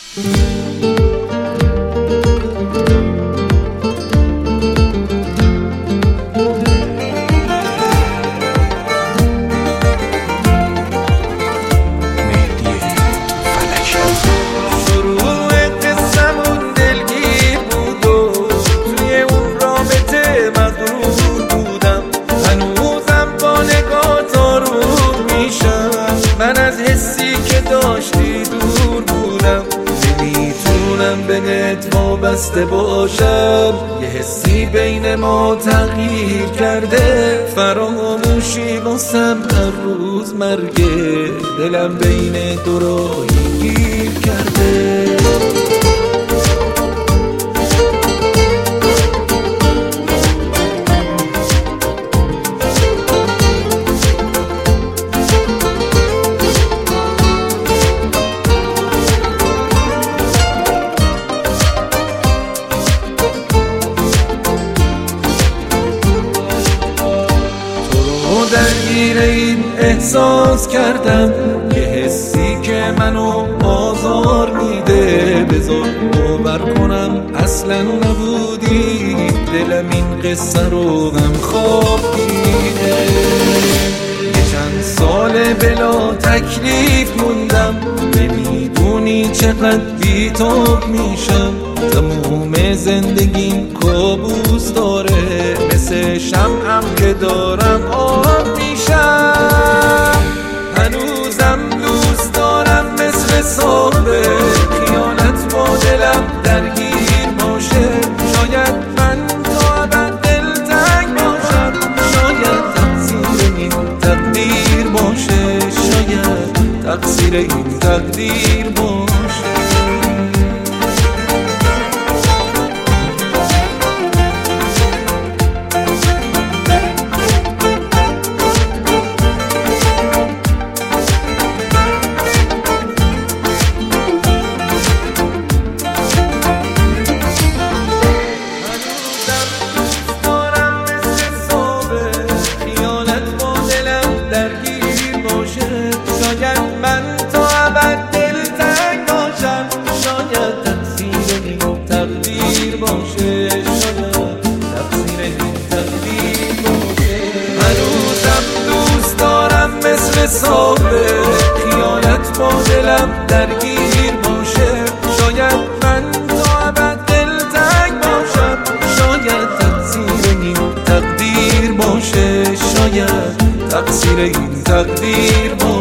من از حسی که داشتی دور بودم، نمیتونم بهت وابسته باشم. یه حسی بین ما تغییر کرده، فراموشی واسم هر روز مرگه. دلم بین دو راهی گیر کرده. درگیر این احساس کردم، یه حسی که منو آزار میده. بذار باور کنم اصلا نبودی، دلم این قصه رو غم خواب دیده. یه چند سال بلا تکلیف موندم، نمیدونی چقدر بی‌تاب میشم. تموم زندگیم کابوس داره، مثل شمعم که دارم آب میشم. هنوزم دوست دارم مثل سابق، خیانت با دلم درگیر باشه. شاید من تا ابد دلتنگ باشم، شاید تقصیر این تقدیر باشه، شاید تقصیر این تقدیر باشه. شاید من تا ابد دلتنگ باشم، شاید تقصیر این تقدیر باشه، شاید تقصیر این تقدیر باشه. هنوزم دوست دارم مثل سابق، خیانت با دلم درگیر باشه. شاید من تا ابد دلتنگ باشم، شاید تقصیر این تقدیر باشه، شاید تقصیر این تقدیر باشه.